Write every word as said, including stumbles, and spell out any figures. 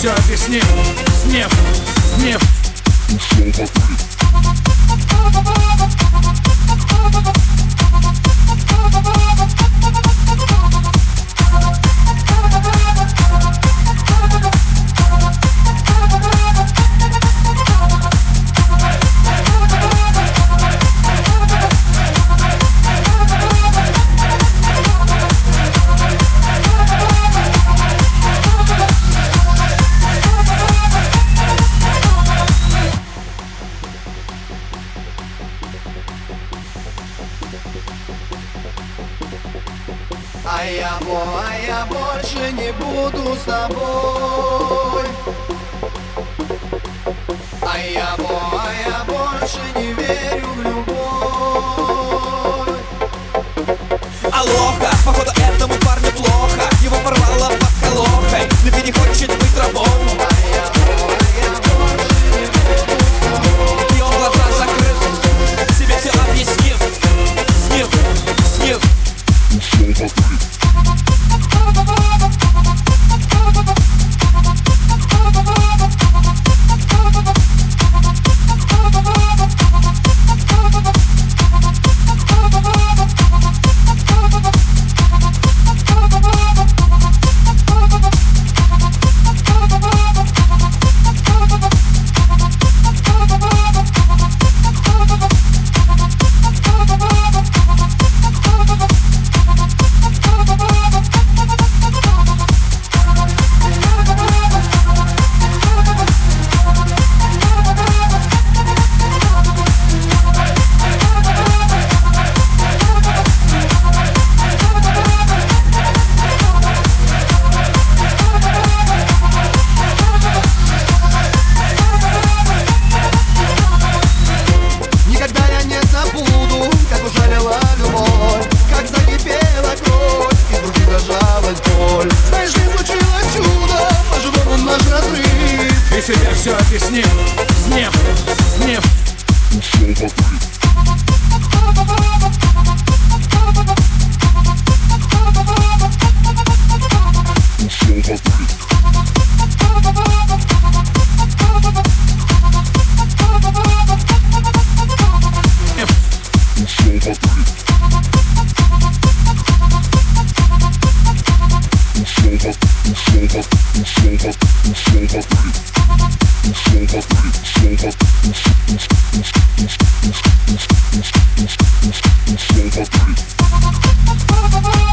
все объяснил. Снег, снег. А я, а я больше не буду с тобой. А я, а я больше не верю в любовь. Алоха, походу этому парню плохо. Его порвало под колохой, но ведь не хочет быть рабом. А я, а я больше не буду с тобой. И он глаза закрыл, себе все объяснил. Снил, снил. И себе все объяснил. Снег, снег. Three.